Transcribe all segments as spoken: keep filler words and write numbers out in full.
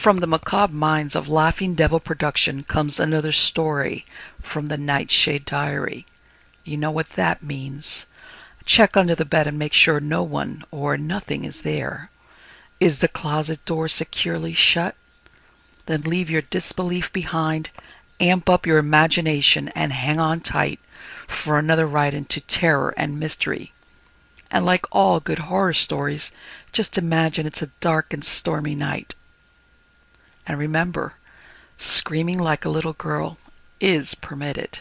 From the macabre minds of Laughing Devil Production comes another story from the Nightshade Diary. You know what that means. Check under the bed and make sure no one or nothing is there. Is the closet door securely shut? Then leave your disbelief behind, amp up your imagination, and hang on tight for another ride into terror and mystery. And like all good horror stories, just imagine it's a dark and stormy night. And remember, screaming like a little girl is permitted.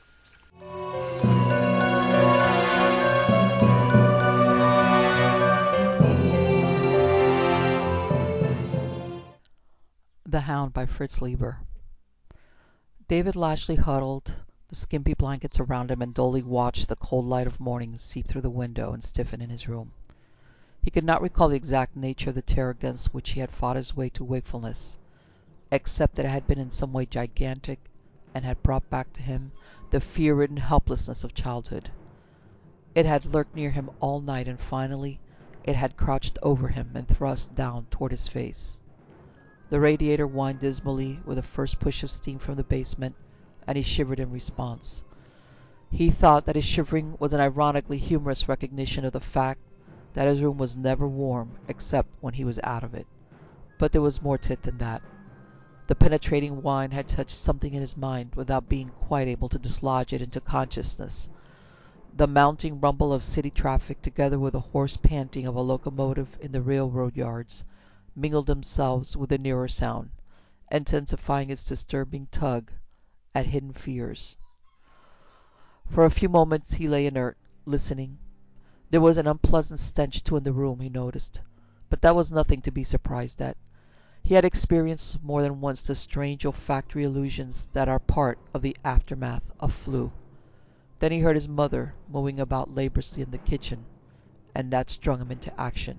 The Hound by Fritz Leiber. David Lashley huddled, the skimpy blankets around him, and dully watched the cold light of morning seep through the window and stiffen in his room. He could not recall the exact nature of the terror against which he had fought his way to wakefulness, except that it had been in some way gigantic and had brought back to him the fear-ridden helplessness of childhood. It had lurked near him all night, and finally it had crouched over him and thrust down toward his face. The radiator whined dismally with the first push of steam from the basement, and he shivered in response. He thought that his shivering was an ironically humorous recognition of the fact that his room was never warm except when he was out of it. But there was more to it than that. The penetrating whine had touched something in his mind without being quite able to dislodge it into consciousness. The mounting rumble of city traffic, together with the hoarse panting of a locomotive in the railroad yards, mingled themselves with the nearer sound, intensifying its disturbing tug at hidden fears. For a few moments he lay inert, listening. There was an unpleasant stench too in the room, he noticed, but that was nothing to be surprised at. He had experienced more than once the strange olfactory illusions that are part of the aftermath of flu. Then he heard his mother moving about laboriously in the kitchen, and that strung him into action.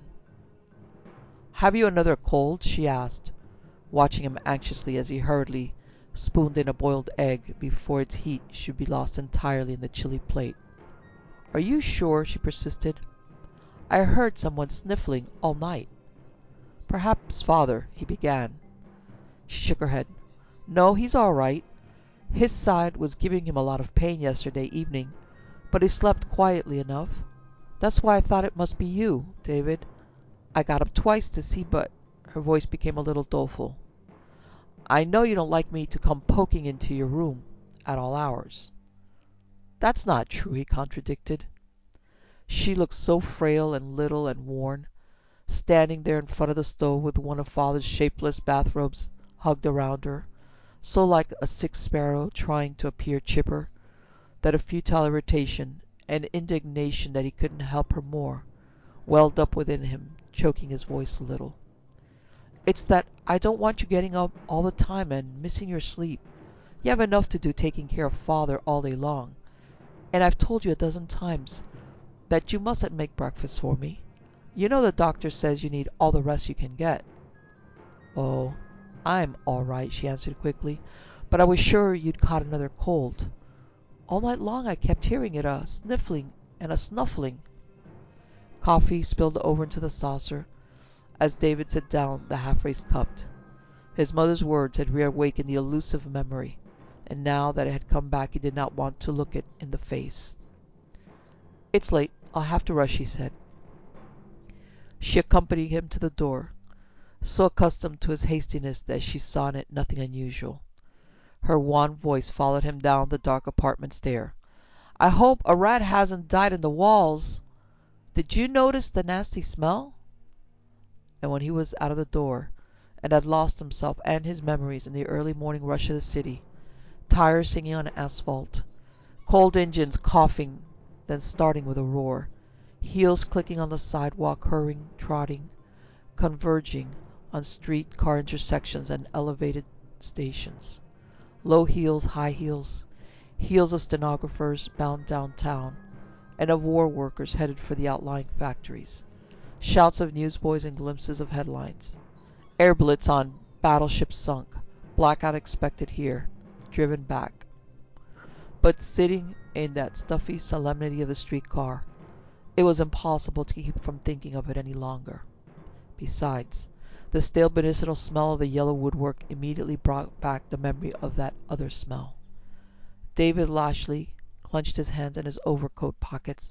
"Have you another cold?" she asked, watching him anxiously as he hurriedly spooned in a boiled egg before its heat should be lost entirely in the chilly plate. "Are you sure?" she persisted. "I heard someone sniffling all night." "Perhaps father," he began. She shook her head. "No, he's all right. His side was giving him a lot of pain yesterday evening, but he slept quietly enough. That's why I thought it must be you, David. I got up twice to see, but—" her voice became a little doleful. "I know you don't like me to come poking into your room at all hours." "That's not true," he contradicted. She looked so frail and little and worn, standing there in front of the stove with one of father's shapeless bathrobes hugged around her, so like a sick sparrow trying to appear chipper, that a futile irritation, an indignation that he couldn't help her more, welled up within him, choking his voice a little. "It's that I don't want you getting up all the time and missing your sleep. You have enough to do taking care of father all day long, and I've told you a dozen times that you mustn't make breakfast for me. You know the doctor says you need all the rest you can get." "Oh, I'm all right," she answered quickly, "but I was sure you'd caught another cold. All night long I kept hearing it, a sniffling and a snuffling." Coffee spilled over into the saucer as David set down the half-raised cup. His mother's words had reawakened the elusive memory, and now that it had come back he did not want to look it in the face. "It's late. I'll have to rush," he said. She accompanied him to the door, so accustomed to his hastiness that she saw in it nothing unusual. Her wan voice followed him down the dark apartment stair. "I hope a rat hasn't died in the walls. Did you notice the nasty smell?" And when he was out of the door, and had lost himself and his memories in the early morning rush of the city, tires singing on asphalt, cold engines coughing, then starting with a roar, heels clicking on the sidewalk, hurrying, trotting, converging on street car intersections and elevated stations, low heels, high heels, heels of stenographers bound downtown, and of war workers headed for the outlying factories, shouts of newsboys and glimpses of headlines. Air blitz on battleships sunk, blackout expected here, driven back. But sitting in that stuffy solemnity of the streetcar, it was impossible to keep from thinking of it any longer. Besides, The stale medicinal smell of the yellow woodwork immediately brought back the memory of that other smell. David Lashley clenched his hands in his overcoat pockets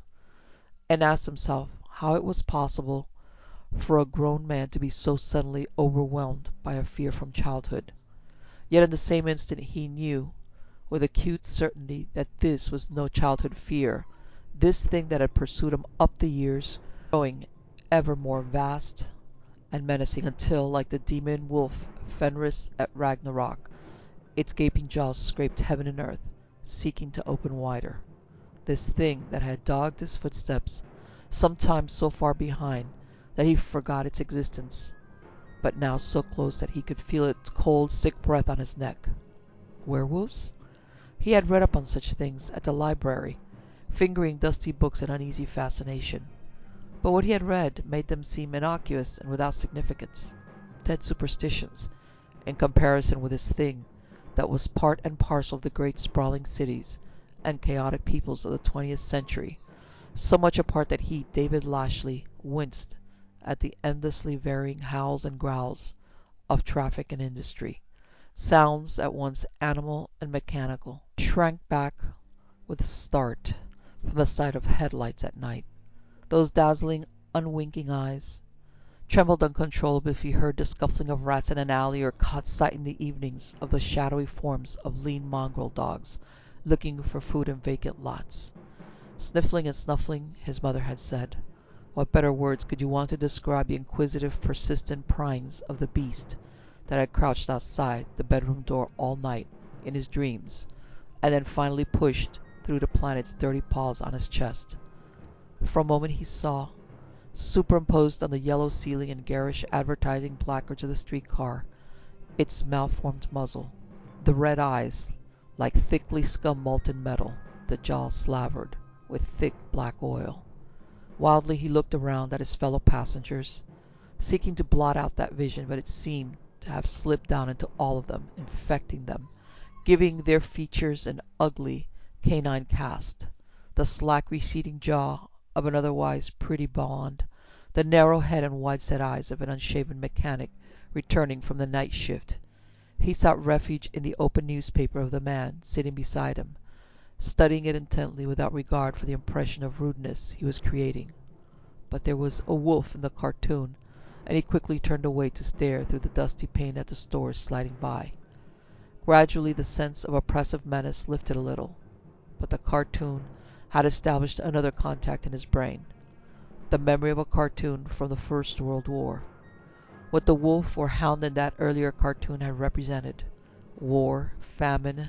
and asked himself how it was possible for a grown man to be so suddenly overwhelmed by a fear from childhood. Yet in the same instant he knew with acute certainty that this was no childhood fear, this thing that had pursued him up the years, growing ever more vast and menacing until, like the demon wolf Fenris at Ragnarok, its gaping jaws scraped heaven and earth, seeking to open wider. This thing that had dogged his footsteps, sometimes so far behind that he forgot its existence, but now so close that he could feel its cold, sick breath on his neck. Werewolves? He had read up on such things at the library, fingering dusty books in uneasy fascination. But what he had read made them seem innocuous and without significance, dead superstitions, in comparison with this thing that was part and parcel of the great sprawling cities and chaotic peoples of the twentieth century, so much a part that he, David Lashley, winced at the endlessly varying howls and growls of traffic and industry, sounds at once animal and mechanical, shrank back with a start from the sight of headlights at night. Those dazzling, unwinking eyes trembled uncontrollably if he heard the scuffling of rats in an alley or caught sight in the evenings of the shadowy forms of lean mongrel dogs looking for food in vacant lots. Sniffling and snuffling, his mother had said. What better words could you want to describe the inquisitive, persistent pryings of the beast that had crouched outside the bedroom door all night in his dreams, and then finally pushed through to plant its dirty paws on his chest? For a moment he saw, superimposed on the yellow ceiling and garish advertising placards of the streetcar, its malformed muzzle, the red eyes like thickly scum molten metal, the jaws slavered with thick black oil. Wildly he looked around at his fellow passengers, seeking to blot out that vision, but it seemed to have slipped down into all of them, infecting them, giving their features an ugly canine cast, the slack receding jaw of an otherwise pretty blonde, the narrow head and wide-set eyes of an unshaven mechanic returning from the night shift. He sought refuge in the open newspaper of the man sitting beside him, studying it intently without regard for the impression of rudeness he was creating. But there was a wolf in the cartoon, and he quickly turned away to stare through the dusty pane at the stores sliding by. Gradually the sense of oppressive menace lifted a little, but the cartoon had established another contact in his brain, the memory of a cartoon from the First World War. What the wolf or hound in that earlier cartoon had represented, war, famine,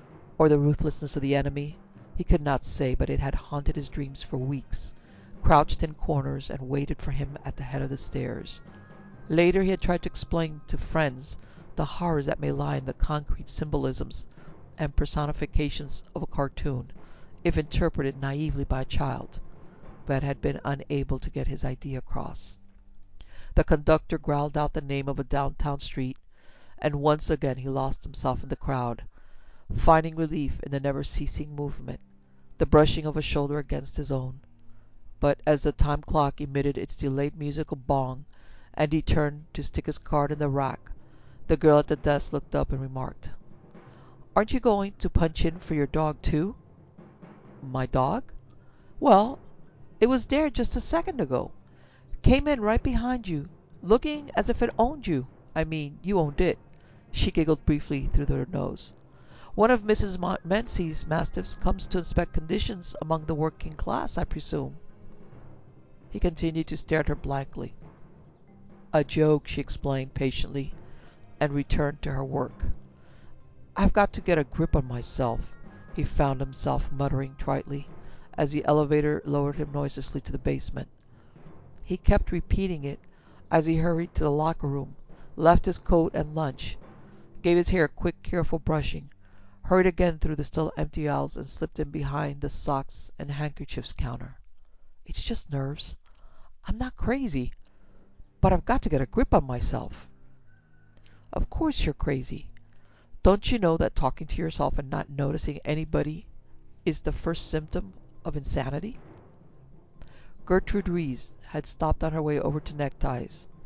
or the ruthlessness of the enemy, he could not say, but it had haunted his dreams for weeks, crouched in corners and waited for him at the head of the stairs. Later he had tried to explain to friends the horrors that may lie in the concrete symbolisms and personifications of a cartoon, if interpreted naively by a child, but had been unable to get his idea across. The conductor growled out the name of a downtown street, and once again he lost himself in the crowd, finding relief in the never-ceasing movement, the brushing of a shoulder against his own. But as the time clock emitted its delayed musical bong, and he turned to stick his card in the rack, the girl at the desk looked up and remarked, "Aren't you going to punch in for your dog, too?" "My dog?" "Well, it was there just a second ago. Came in right behind you, looking as if it owned you. I mean, you owned it." She giggled briefly through her nose. "One of Missus Menzies' mastiffs comes to inspect conditions among the working class, I presume." He continued to stare at her blankly. "A joke," she explained patiently, and returned to her work. "I've got to get a grip on myself," he found himself muttering tritely, as the elevator lowered him noiselessly to the basement. He kept repeating it as he hurried to the locker room, left his coat and lunch, gave his hair a quick, careful brushing, hurried again through the still empty aisles, and slipped in behind the socks and handkerchiefs counter. "It's just nerves. I'm not crazy, but I've got to get a grip on myself." "Of course you're crazy. Don't you know that talking to yourself and not noticing anybody is the first symptom of insanity?" Gertrude Rees had stopped on her way over to neckties.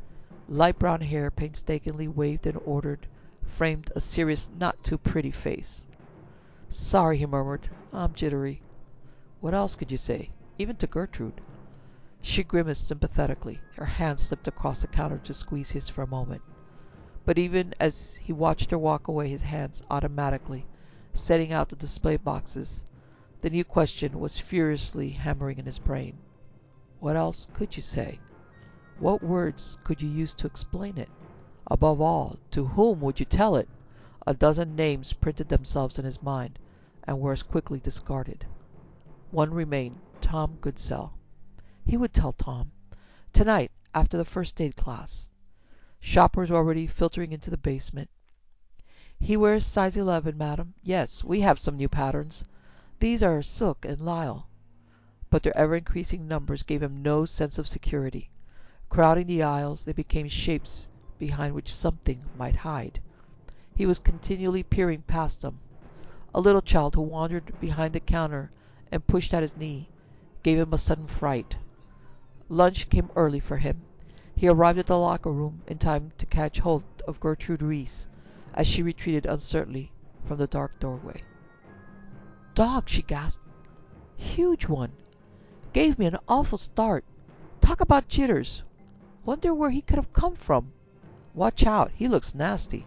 Light brown hair, painstakingly waved and ordered, framed a serious, not too pretty face. "Sorry," he murmured. "I'm jittery." What else could you say, even to Gertrude? She grimaced sympathetically. Her hand slipped across the counter to squeeze his for a moment. But even as he watched her walk away, his hands automatically setting out the display boxes, the new question was furiously hammering in his brain. What else could you say? What words could you use to explain it? Above all, to whom would you tell it? A dozen names printed themselves in his mind, and were as quickly discarded. One remained, Tom Goodsell. He would tell Tom. Tonight, after the first aid class. Shoppers were already filtering into the basement. "He wears size eleven, madam. Yes, we have some new patterns. These are silk and lisle." But their ever-increasing numbers gave him no sense of security. Crowding the aisles, they became shapes behind which something might hide. He was continually peering past them. A little child who wandered behind the counter and pushed at his knee gave him a sudden fright. Lunch came early for him. He arrived at the locker room in time to catch hold of Gertrude Reese as she retreated uncertainly from the dark doorway. "Dog!" she gasped. "Huge one! Gave me an awful start. Talk about jitters! Wonder where he could have come from. Watch out, he looks nasty."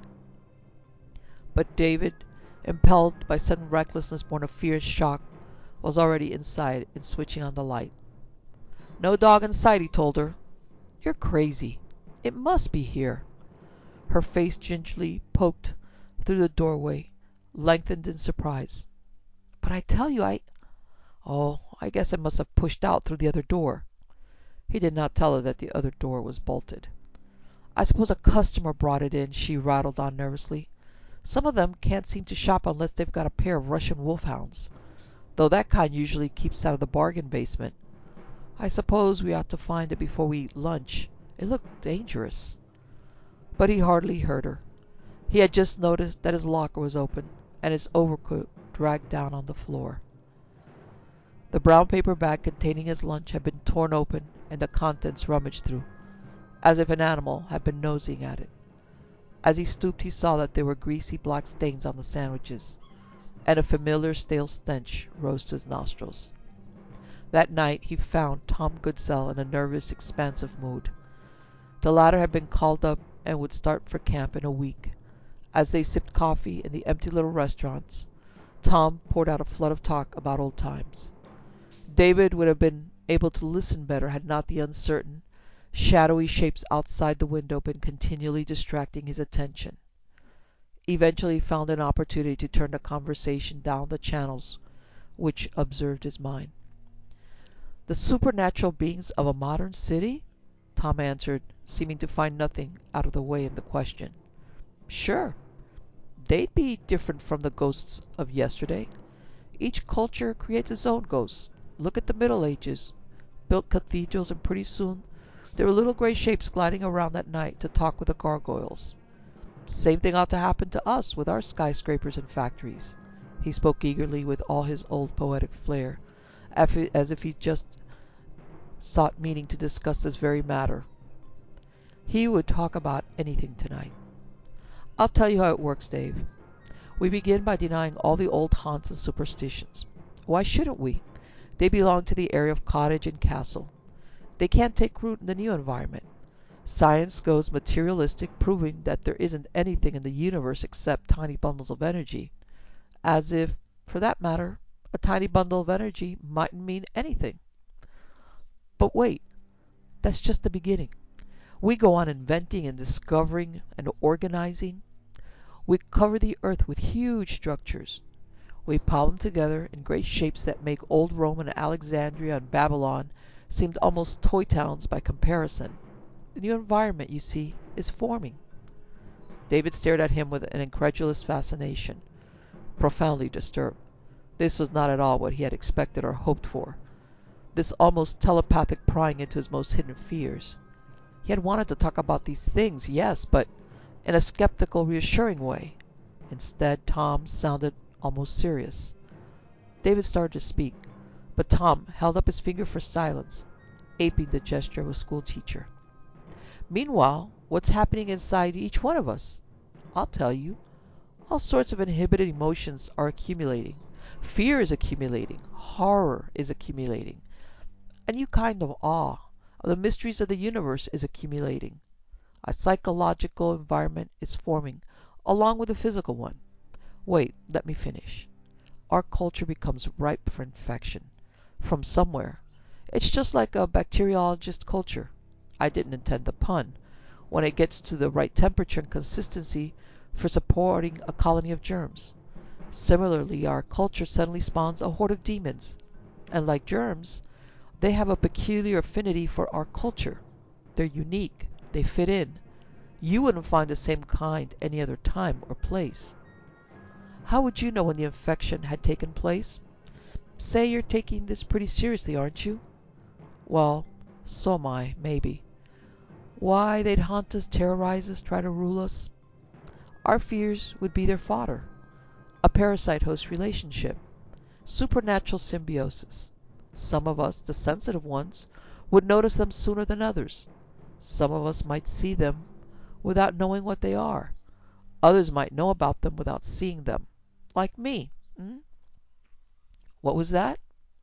But David, impelled by sudden recklessness born of fear and shock, was already inside and switching on the light. "No dog in sight," he told her. "You're crazy. It must be here." Her face gingerly poked through the doorway, lengthened in surprise. "But I tell you I Oh, I guess I must have pushed out through the other door." He did not tell her that the other door was bolted. "I suppose a customer brought it in," she rattled on nervously. "Some of them can't seem to shop unless they've got a pair of Russian wolfhounds, though that kind usually keeps out of the bargain basement. I suppose we ought to find it before we eat lunch. It looked dangerous." But he hardly heard her. He had just noticed that his locker was open and his overcoat dragged down on the floor. The brown paper bag containing his lunch had been torn open and the contents rummaged through, as if an animal had been nosing at it. As he stooped, he saw that there were greasy black stains on the sandwiches, and a familiar stale stench rose to his nostrils. That night he found Tom Goodsell in a nervous, expansive mood. The latter had been called up and would start for camp in a week. As they sipped coffee in the empty little restaurants, Tom poured out a flood of talk about old times. David would have been able to listen better had not the uncertain, shadowy shapes outside the window been continually distracting his attention. Eventually he found an opportunity to turn the conversation down the channels which observed his mind. "The supernatural beings of a modern city?" Tom answered, seeming to find nothing out of the way in the question. "Sure. They'd be different from the ghosts of yesterday. Each culture creates its own ghosts. Look at the Middle Ages. Built cathedrals, and pretty soon there were little gray shapes gliding around at night to talk with the gargoyles. Same thing ought to happen to us with our skyscrapers and factories." He spoke eagerly with all his old poetic flair, as if he just sought meaning to discuss this very matter. He would talk about anything tonight. "I'll tell you how it works, Dave. We begin by denying all the old haunts and superstitions. Why shouldn't we? They belong to the area of cottage and castle. They can't take root in the new environment. Science goes materialistic, proving that there isn't anything in the universe except tiny bundles of energy. As if, for that matter, a tiny bundle of energy mightn't mean anything. But wait, that's just the beginning. We go on inventing and discovering and organizing. We cover the earth with huge structures. We pile them together in great shapes that make old Rome and Alexandria and Babylon seem almost toy towns by comparison. The new environment, you see, is forming." David stared at him with an incredulous fascination, profoundly disturbed. This was not at all what he had expected or hoped for. This almost telepathic prying into his most hidden fears. He had wanted to talk about these things, yes, but in a skeptical, reassuring way. Instead, Tom sounded almost serious. David started to speak, but Tom held up his finger for silence, aping the gesture of a schoolteacher. Meanwhile, what's happening inside each one of us? I'll tell you. All sorts of inhibited emotions are accumulating. Fear is accumulating. Horror is accumulating. A new kind of awe of the mysteries of the universe is accumulating. A psychological environment is forming along with a physical one. Wait, let me finish. Our culture becomes ripe for infection. From somewhere. It's just like a bacteriologist's culture. I didn't intend the pun. When it gets to the right temperature and consistency for supporting a colony of germs. Similarly, our culture suddenly spawns a horde of demons. And like germs, they have a peculiar affinity for our culture. They're unique. They fit in. You wouldn't find the same kind any other time or place. How would you know when the infection had taken place? Say you're taking this pretty seriously, aren't you? Well, so am I, maybe. Why, they'd haunt us, terrorize us, try to rule us. Our fears would be their fodder. A parasite-host relationship. Supernatural symbiosis. Some of us, the sensitive ones, would notice them sooner than others. Some of us might see them without knowing what they are. Others might know about them without seeing them. Like me. Hmm? What was that?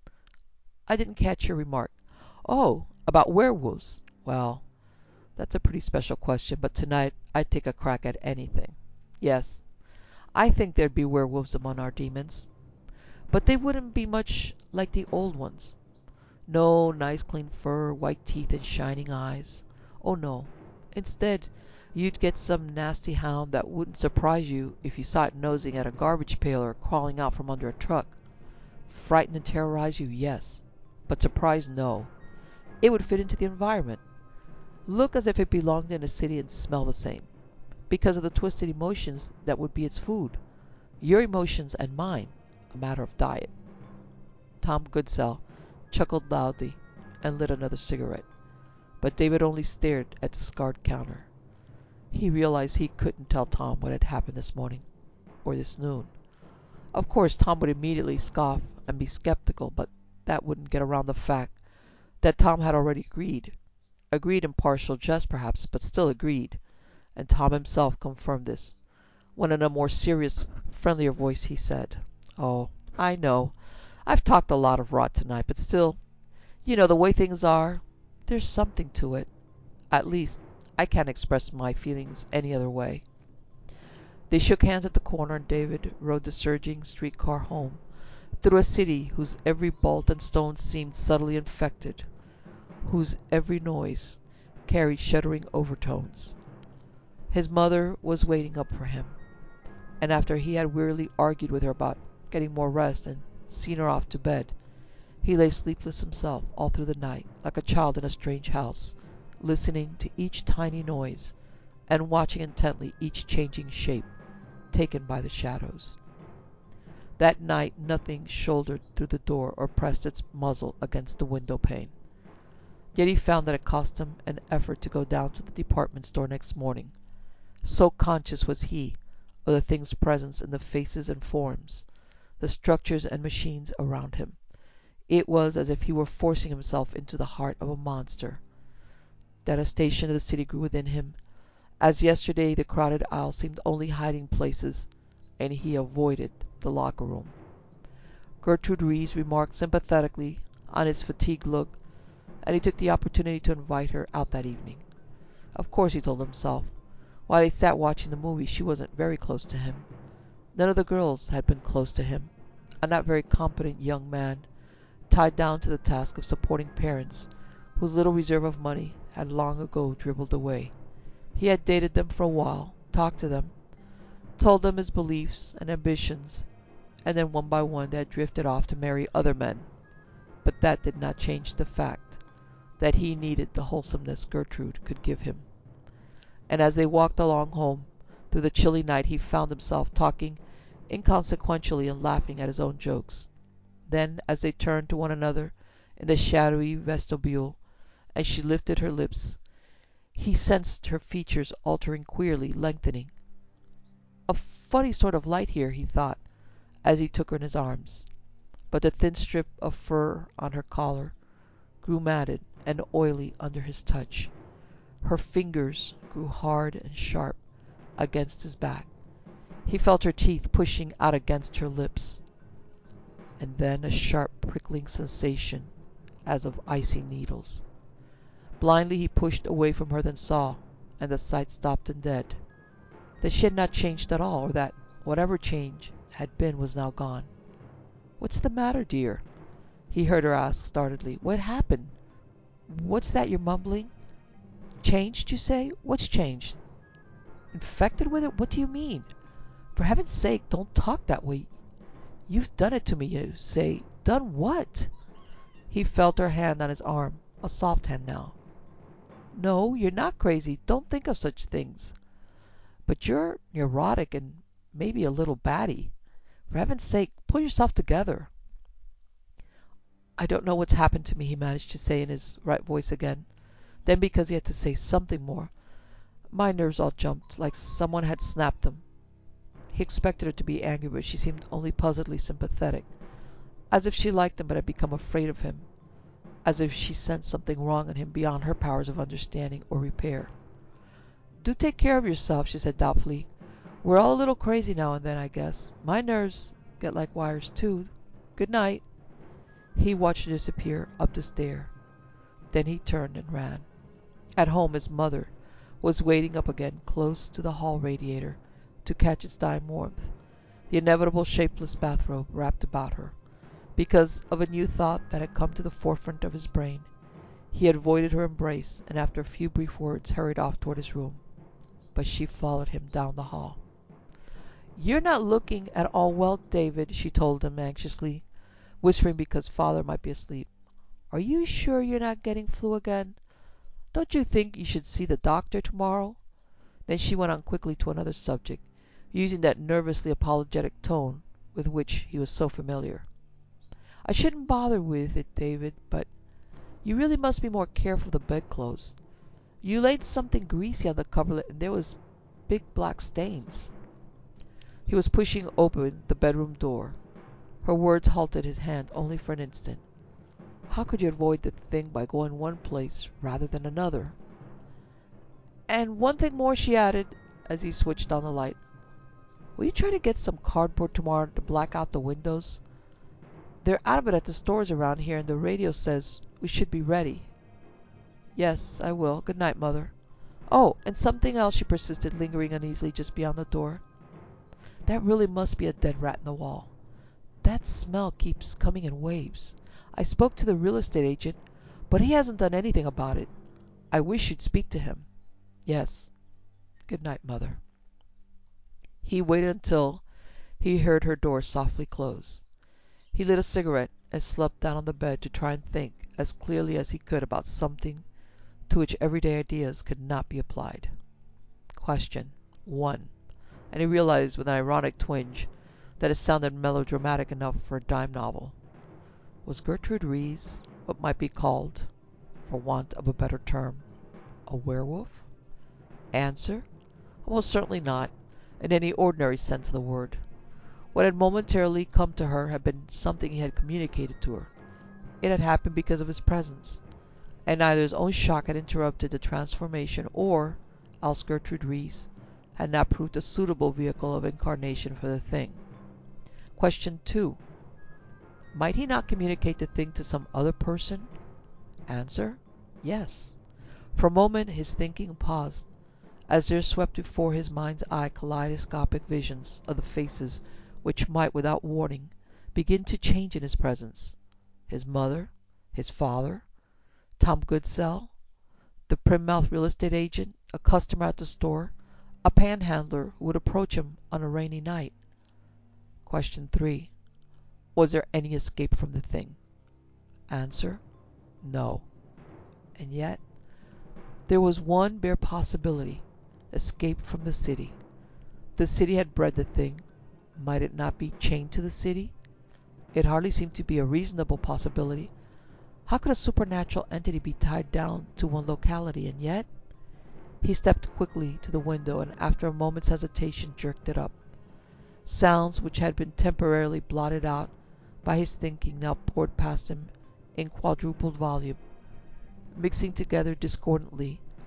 I didn't catch your remark. Oh, about werewolves. Well, that's a pretty special question, but tonight I'd take a crack at anything. Yes, I think there'd be werewolves among our demons. But they wouldn't be much like the old ones. No nice clean fur, white teeth, and shining eyes. Oh no. Instead, you'd get some nasty hound that wouldn't surprise you if you saw it nosing at a garbage pail or crawling out from under a truck. Frighten and terrorize you, yes. But surprise, no. It would fit into the environment. Look as if it belonged in a city and smell the same. Because of the twisted emotions that would be its food. Your emotions and mine, a matter of diet. Tom Goodsell chuckled loudly and lit another cigarette. But David only stared at the scarred counter. He realized he couldn't tell Tom what had happened this morning, or this noon. Of course, Tom would immediately scoff and be skeptical, but that wouldn't get around the fact that Tom had already agreed. Agreed in partial jest, perhaps, but still agreed, and Tom himself confirmed this, when in a more serious, friendlier voice he said, "Oh, I know. I've talked a lot of rot tonight, but still, you know, the way things are, there's something to it. At least, I can't express my feelings any other way." They shook hands at the corner, and David rode the surging street car home, through a city whose every bolt and stone seemed subtly infected, whose every noise carried shuddering overtones. His mother was waiting up for him, and after he had wearily argued with her about getting more rest and seen her off to bed, he lay sleepless himself all through the night, like a child in a strange house, listening to each tiny noise, and watching intently each changing shape taken by the shadows. That night nothing shouldered through the door or pressed its muzzle against the window pane. Yet he found that it cost him an effort to go down to the department store next morning, so conscious was he of the thing's presence in the faces and forms, the structures and machines around him. It was as if he were forcing himself into the heart of a monster. Detestation of the city grew within him. As yesterday, the crowded aisles seemed only hiding places, and he avoided the locker room. Gertrude Reeves remarked sympathetically on his fatigued look, and he took the opportunity to invite her out that evening. Of course, he told himself, while they sat watching the movie, she wasn't very close to him. None of the girls had been close to him. A not very competent young man, tied down to the task of supporting parents whose little reserve of money had long ago dribbled away. He had dated them for a while, talked to them, told them his beliefs and ambitions, and then one by one they had drifted off to marry other men. But that did not change the fact that he needed the wholesomeness Gertrude could give him. And as they walked along home through the chilly night, he found himself talking inconsequentially and laughing at his own jokes. Then, as they turned to one another in the shadowy vestibule, and she lifted her lips, he sensed her features altering queerly, lengthening. A funny sort of light here, he thought, as he took her in his arms. But the thin strip of fur on her collar grew matted and oily under his touch. Her fingers grew hard and sharp against his back. He felt her teeth pushing out against her lips, and then a sharp prickling sensation as of icy needles. Blindly he pushed away from her, then saw, and the sight stopped him dead, that she had not changed at all, or that whatever change had been was now gone. "What's the matter, dear?" he heard her ask startledly. "What happened? What's that you're mumbling? Changed, you say? What's changed? Infected with it? What do you mean? For heaven's sake, don't talk that way. You've done it to me, you say. Done what?" He felt her hand on his arm, a soft hand now. "No, you're not crazy. Don't think of such things. But you're neurotic and maybe a little batty. For heaven's sake, pull yourself together." "I don't know what's happened to me," he managed to say in his right voice again. Then, because he had to say something more, "My nerves all jumped, like someone had snapped them." He expected her to be angry, but she seemed only puzzledly sympathetic, as if she liked him but had become afraid of him, as if she sensed something wrong in him beyond her powers of understanding or repair. "Do take care of yourself," she said doubtfully. "We're all a little crazy now and then, I guess. My nerves get like wires, too. Good night." He watched her disappear up the stair. Then he turned and ran. At home, his mother was waiting up again close to the hall radiator to catch its dying warmth, the inevitable shapeless bathrobe wrapped about her. Because of a new thought that had come to the forefront of his brain, he had avoided her embrace, and after a few brief words hurried off toward his room. But she followed him down the hall. "You're not looking at all well, David," she told him anxiously, whispering because father might be asleep. "Are you sure you're not getting flu again? Don't you think you should see the doctor tomorrow?" Then she went on quickly to another subject, using that nervously apologetic tone with which he was so familiar. "I shouldn't bother with it, David, but you really must be more careful of the bedclothes. You laid something greasy on the coverlet, and there was big black stains." He was pushing open the bedroom door. Her words halted his hand only for an instant. How could you avoid the thing by going one place rather than another? "And one thing more," she added, as he switched on the light. "Will you try to get some cardboard tomorrow to black out the windows? They're out of it at the stores around here, and the radio says we should be ready." "Yes, I will. Good night, Mother." "Oh, and something else," she persisted, lingering uneasily just beyond the door. "That really must be a dead rat in the wall. That smell keeps coming in waves. I spoke to the real estate agent, but he hasn't done anything about it. I wish you'd speak to him." "Yes. Good night, Mother." He waited until he heard her door softly close. He lit a cigarette and slumped down on the bed to try and think as clearly as he could about something to which everyday ideas could not be applied. Question one. And he realized with an ironic twinge that it sounded melodramatic enough for a dime novel. Was Gertrude Rees what might be called, for want of a better term, a werewolf? Answer: almost certainly not, in any ordinary sense of the word. What had momentarily come to her had been something he had communicated to her. It had happened because of his presence, and neither his own shock had interrupted the transformation, or else Gertrude Rees had not proved a suitable vehicle of incarnation for the thing. Question two. Might he not communicate the thing to some other person? Answer: yes. For a moment his thinking paused, as there swept before his mind's eye kaleidoscopic visions of the faces which might, without warning, begin to change in his presence. His mother, his father, Tom Goodsell, the prim-mouthed real estate agent, a customer at the store, a panhandler who would approach him on a rainy night. Question three. Was there any escape from the thing? Answer: no. And yet there was one bare possibility: escape from the city. The city had bred the thing. Might it not be chained to the city? It hardly seemed to be a reasonable possibility. How could a supernatural entity be tied down to one locality? And yet he stepped quickly to the window, and after a moment's hesitation jerked it up. Sounds which had been temporarily blotted out by his thinking now poured past him in quadrupled volume, mixing together discordantly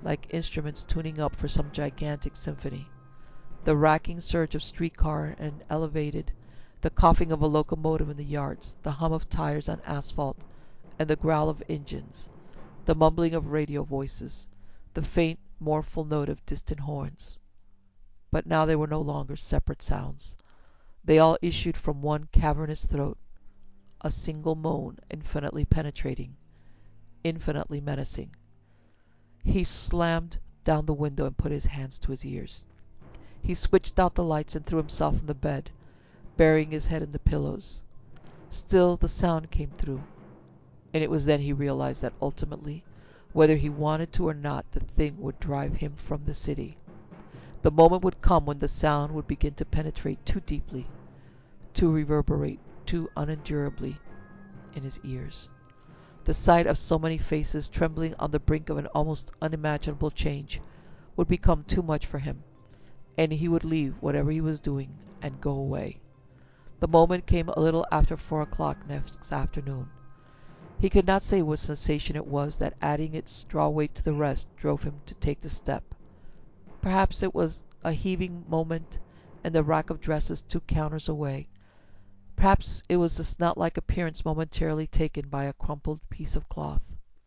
like instruments tuning up for some gigantic symphony. The racking surge of streetcar and elevated, the coughing of a locomotive in the yards, the hum of tires on asphalt, and the growl of engines, the mumbling of radio voices, the faint, mournful note of distant horns. But now they were no longer separate sounds. They all issued from one cavernous throat, a single moan, infinitely penetrating, infinitely menacing. He slammed down the window and put his hands to his ears. He switched out the lights and threw himself on the bed, burying his head in the pillows. Still the sound came through, and it was then he realized that ultimately, whether he wanted to or not, the thing would drive him from the city. The moment would come when the sound would begin to penetrate too deeply, to reverberate too unendurably in his ears. The sight of so many faces trembling on the brink of an almost unimaginable change would become too much for him, and he would leave whatever he was doing and go away. The moment came a little after four o'clock next afternoon. He could not say what sensation it was that, adding its straw weight to the rest, drove him to take the step. Perhaps it was a heaving moment and the rack of dresses two counters away. Perhaps it was the snot-like appearance momentarily taken by a crumpled piece of cloth.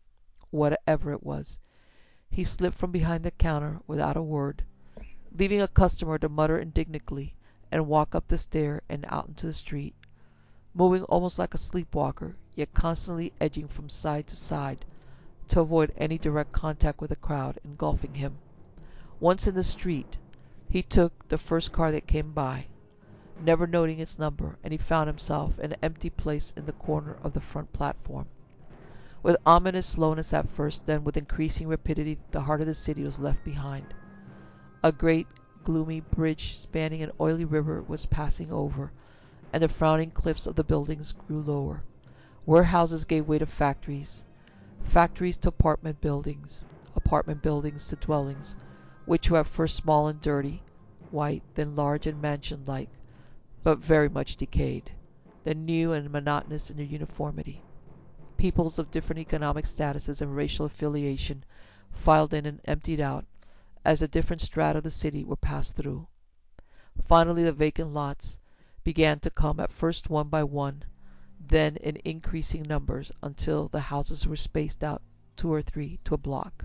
Whatever it was, he slipped from behind the counter without a word, leaving a customer to mutter indignantly and walk up the stair and out into the street, moving almost like a sleepwalker, yet constantly edging from side to side to avoid any direct contact with the crowd engulfing him. Once in the street, he took the first car that came by, never noting its number, and he found himself in an empty place in the corner of the front platform. With ominous slowness at first, then with increasing rapidity, the heart of the city was left behind. A great, gloomy bridge spanning an oily river was passing over, and the frowning cliffs of the buildings grew lower. Warehouses gave way to factories, factories to apartment buildings, apartment buildings to dwellings, which were at first small and dirty, white, then large and mansion-like, but very much decayed, then new and monotonous in their uniformity. Peoples of different economic statuses and racial affiliation filed in and emptied out as the different strata of the city were passed through. Finally the vacant lots began to come, at first one by one, then in increasing numbers, until the houses were spaced out two or three to a block.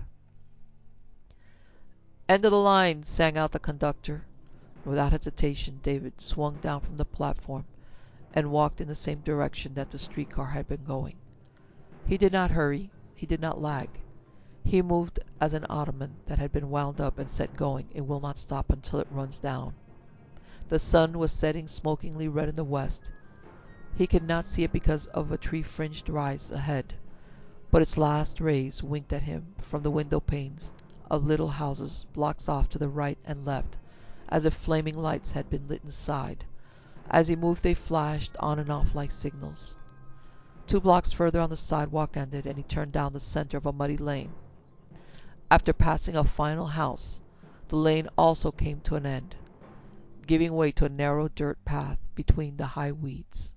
"End of the line!" sang out the conductor. Without hesitation, David swung down from the platform and walked in the same direction that the streetcar had been going. He did not hurry, he did not lag. He moved as an ottoman that had been wound up and set going and will not stop until it runs down. The sun was setting smokingly red in the west. He could not see it because of a tree-fringed rise ahead, but its last rays winked at him from the window panes of little houses blocks off to the right and left, as if flaming lights had been lit inside. As he moved they flashed on and off like signals. Two blocks further on the sidewalk ended, and he turned down the center of a muddy lane. After passing a final house, the lane also came to an end, giving way to a narrow dirt path between the high weeds.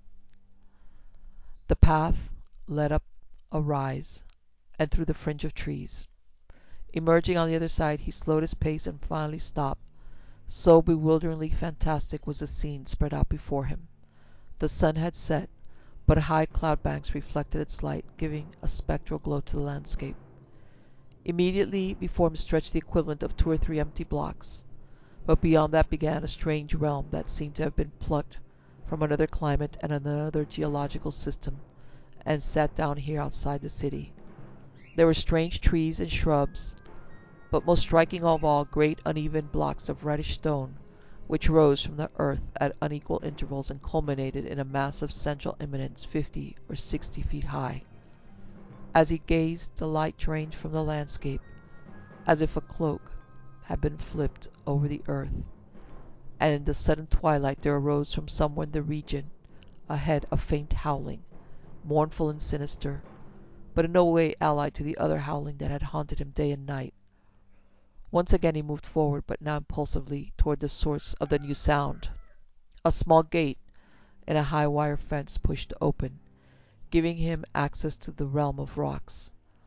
The path led up a rise and through the fringe of trees. Emerging on the other side, he slowed his pace and finally stopped. So bewilderingly fantastic was the scene spread out before him. The sun had set, but high cloud banks reflected its light, giving a spectral glow to the landscape. Immediately before him stretched the equivalent of two or three empty blocks, but beyond that began a strange realm that seemed to have been plucked from another climate and another geological system, and sat down here outside the city. There were strange trees and shrubs, but most striking of all, great uneven blocks of reddish stone, which rose from the earth at unequal intervals and culminated in a massive central eminence fifty or sixty feet high. As he gazed, the light drained from the landscape, as if a cloak had been flipped over the earth, and in the sudden twilight there arose from somewhere in the region ahead a faint howling, mournful and sinister, but in no way allied to the other howling that had haunted him day and night. Once again he moved forward, but now impulsively, toward the source of the new sound. A small gate in a high wire fence pushed open, giving him access to the realm of rocks.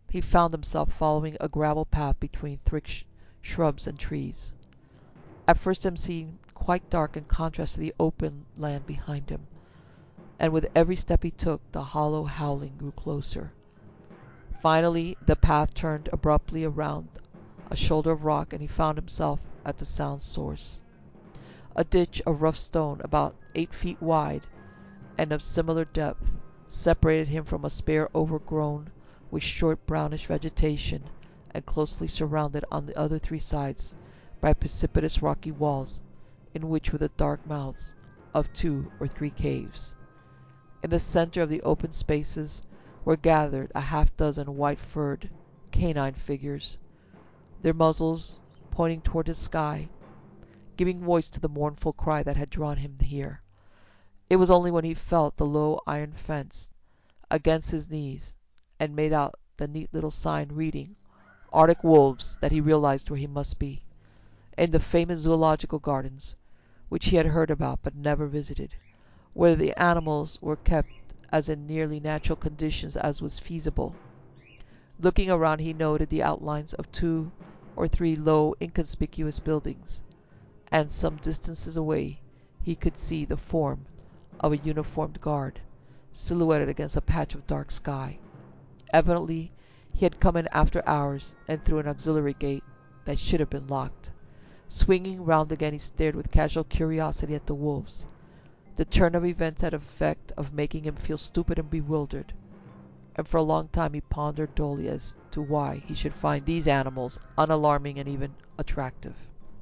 he found himself following a gravel path between thick sh- shrubs and trees. At first it seemed quite dark in contrast to the open land behind him, and with every step he took the hollow howling grew closer. Finally the path turned abruptly around a shoulder of rock, and he found himself at the sound's source. A ditch of rough stone about eight feet wide and of similar depth separated him from a spare overgrown with short brownish vegetation, and closely surrounded on the other three sides by precipitous rocky walls, in which were the dark mouths of two or three caves. In the centre of the open spaces were gathered a half-dozen white-furred canine figures, their muzzles pointing toward the sky, giving voice to the mournful cry that had drawn him here. It was only when he felt the low iron fence against his knees, and made out the neat little sign reading Arctic Wolves, that he realized where he must be, in the famous Zoological Gardens, which he had heard about but never visited, where the animals were kept as in nearly natural conditions as was feasible. Looking around he noted the outlines of two or three low inconspicuous buildings, and some distances away he could see the form of a uniformed guard, silhouetted against a patch of dark sky. Evidently he had come in after hours and through an auxiliary gate that should have been locked. Swinging round again he stared with casual curiosity at the wolves. The turn of events had an effect of making him feel stupid and bewildered, and for a long time he pondered dully as to why he should find these animals unalarming and even attractive.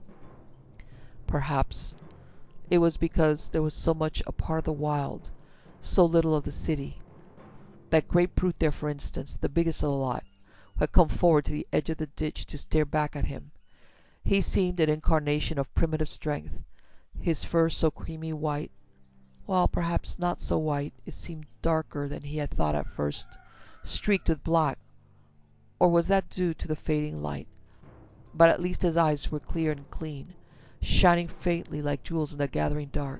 Perhaps it was because there was so much a part of the wild, so little of the city. That great brute there, for instance, the biggest of the lot, who had come forward to the edge of the ditch to stare back at him. He seemed an incarnation of primitive strength, his fur so creamy white. Well, perhaps not so white. It seemed darker than he had thought at first, streaked with black. Or was that due to the fading light? But at least his eyes were clear and clean, shining faintly like jewels in the gathering dark.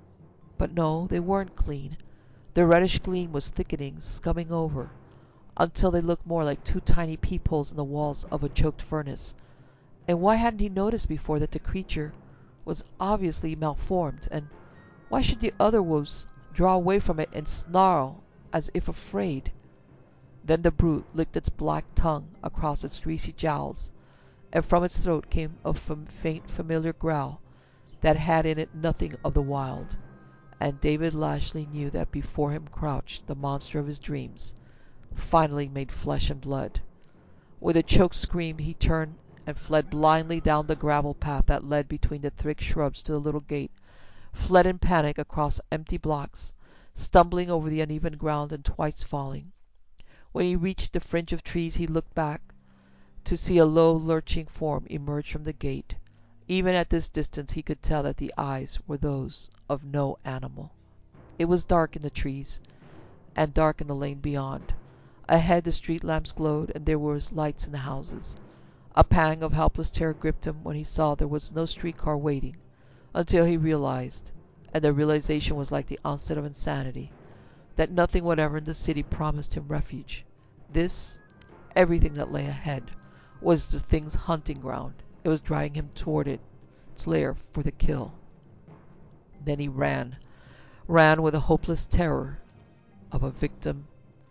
But no, they weren't clean. The reddish gleam was thickening, scumming over, until they looked more like two tiny peepholes in the walls of a choked furnace. And why hadn't he noticed before that the creature was obviously malformed, and why should the other wolves draw away from it and snarl as if afraid? Then the brute licked its black tongue across its greasy jowls, and from its throat came a fam- faint familiar growl that had in it nothing of the wild, and David Lashley knew that before him crouched the monster of his dreams, finally made flesh and blood. With a choked scream he turned and fled blindly down the gravel path that led between the thick shrubs to the little gate, fled in panic across empty blocks, stumbling over the uneven ground and twice falling. When he reached the fringe of trees he looked back, to see a low lurching form emerge from the gate. Even at this distance he could tell that the eyes were those of no animal. It was dark in the trees, and dark in the lane beyond. Ahead the street lamps glowed, and there were lights in the houses. A pang of helpless terror gripped him when he saw there was no streetcar waiting, until he realized, and the realization was like the onset of insanity, that nothing whatever in the city promised him refuge. This, everything that lay ahead, was the thing's hunting ground. It was driving him toward it, its lair for the kill. Then he ran, ran with the hopeless terror of a victim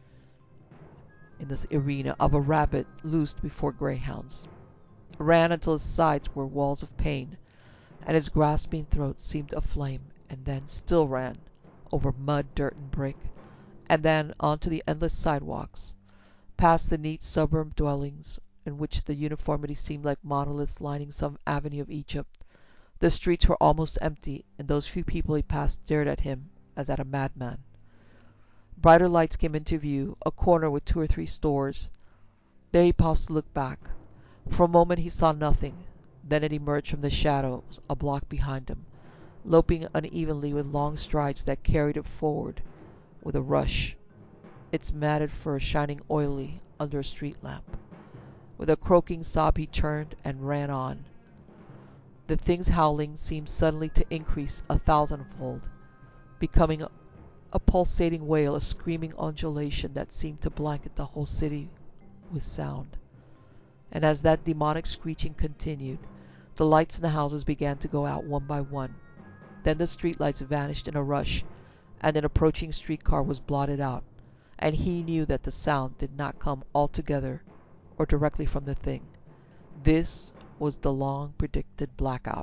in this arena, of a rabbit loosed before greyhounds. Ran until his sides were walls of pain, and his grasping throat seemed aflame, and then still ran, over mud, dirt, and brick, and then on to the endless sidewalks, past the neat suburb dwellings, in which the uniformity seemed like monoliths lining some avenue of Egypt. The streets were almost empty, and those few people he passed stared at him as at a madman. Brighter lights came into view, a corner with two or three stores. There he paused to look back. For a moment he saw nothing. Then it emerged from the shadows a block behind him, loping unevenly with long strides that carried it forward with a rush, its matted fur shining oily under a street lamp. With a croaking sob he turned and ran on. The thing's howling seemed suddenly to increase a thousandfold, becoming a, a pulsating wail, a screaming undulation that seemed to blanket the whole city. with sound. And as that demonic screeching continued, the lights in the houses began to go out one by one. Then the streetlights vanished in a rush, and an approaching streetcar was blotted out, and he knew that the sound did not come altogether or directly from the thing. This was the long-predicted blackout.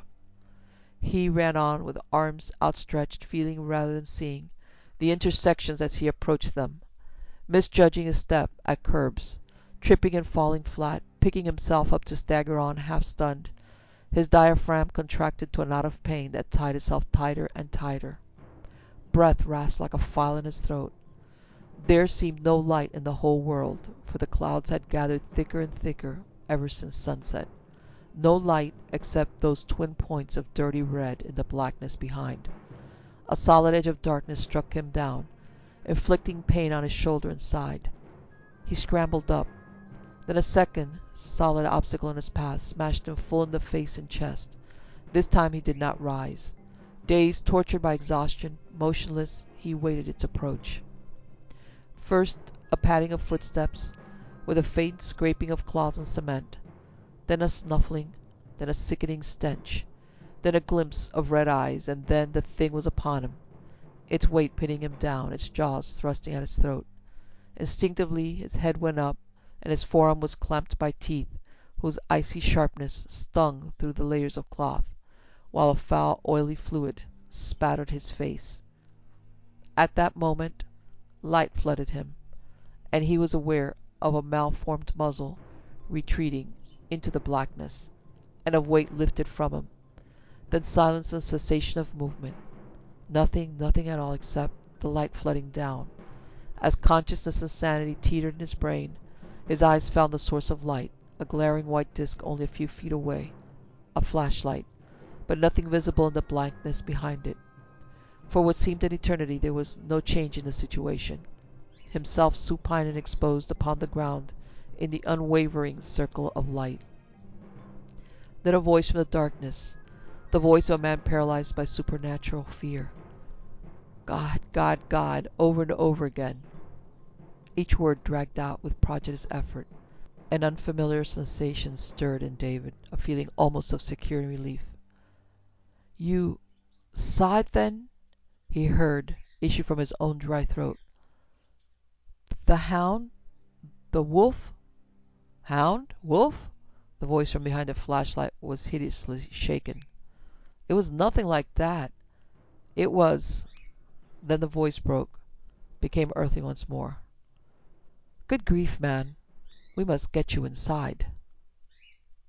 He ran on with arms outstretched, feeling rather than seeing the intersections as he approached them, misjudging his step at curbs, tripping and falling flat, picking himself up to stagger on, half-stunned. His diaphragm contracted to a knot of pain that tied itself tighter and tighter. Breath rasped like a file in his throat. There seemed no light in the whole world, for the clouds had gathered thicker and thicker ever since sunset. No light except those twin points of dirty red in the blackness behind. A solid edge of darkness struck him down, inflicting pain on his shoulder and side. He scrambled up. Then a second solid obstacle in his path smashed him full in the face and chest. This time he did not rise. Dazed, tortured by exhaustion, motionless, he waited its approach. First a padding of footsteps, with a faint scraping of claws in cement, then a snuffling, then a sickening stench, then a glimpse of red eyes, and then the thing was upon him, its weight pinning him down, its jaws thrusting at his throat. Instinctively his head went up, and his forearm was clamped by teeth whose icy sharpness stung through the layers of cloth, while a foul oily fluid spattered his face. At that moment light flooded him, and he was aware of a malformed muzzle retreating into the blackness, and of weight lifted from him. Then silence and cessation of movement. Nothing, nothing at all except the light flooding down. As consciousness and sanity teetered in his brain, his eyes found the source of light, a glaring white disk only a few feet away, a flashlight, but nothing visible in the blankness behind it. For what seemed an eternity there was no change in the situation. Himself supine and exposed upon the ground in the unwavering circle of light. Then a voice from the darkness, the voice of a man paralyzed by supernatural fear. God, God, God, over and over again. Each word dragged out with prodigious effort. An unfamiliar sensation stirred in David, a feeling almost of secure relief. "You saw it, then?" he heard issue from his own dry throat. "The hound? The wolf?" "Hound? Wolf?" The voice from behind the flashlight was hideously shaken. "It was nothing like that. It was—" Then the voice broke, became earthly once more. "Good grief, man, we must get you inside."